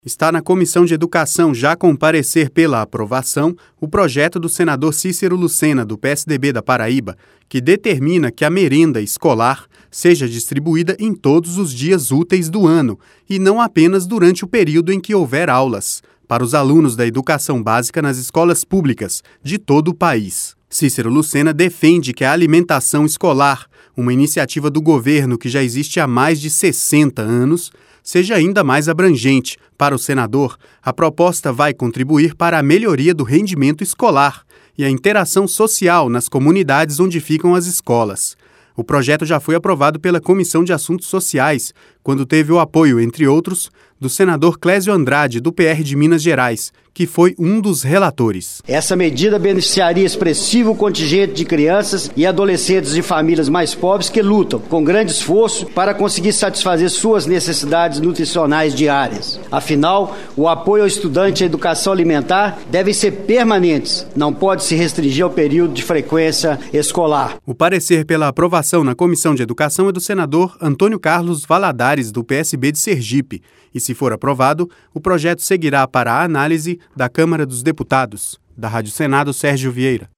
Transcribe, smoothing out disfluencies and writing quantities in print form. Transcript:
Está na Comissão de Educação já com parecer pela aprovação o projeto do senador Cícero Lucena, do PSDB da Paraíba, que determina que a merenda escolar seja distribuída em todos os dias úteis do ano e não apenas durante o período em que houver aulas, para os alunos da educação básica nas escolas públicas de todo o país. Cícero Lucena defende que a alimentação escolar, uma iniciativa do governo que já existe há mais de 60 anos, seja ainda mais abrangente. Para o senador, a proposta vai contribuir para a melhoria do rendimento escolar e a interação social nas comunidades onde ficam as escolas. O projeto já foi aprovado pela Comissão de Assuntos Sociais, quando teve o apoio, entre outros, do senador Clésio Andrade, do PR de Minas Gerais, que foi um dos relatores. Essa medida beneficiaria expressivo contingente de crianças e adolescentes de famílias mais pobres que lutam, com grande esforço, para conseguir satisfazer suas necessidades nutricionais diárias. Afinal, o apoio ao estudante à educação alimentar deve ser permanente, não pode se restringir ao período de frequência escolar. O parecer pela aprovação na Comissão de Educação é do senador Antônio Carlos Valadares, do PSB de Sergipe, e, se for aprovado, o projeto seguirá para a análise da Câmara dos Deputados. Da Rádio Senado, Sérgio Vieira.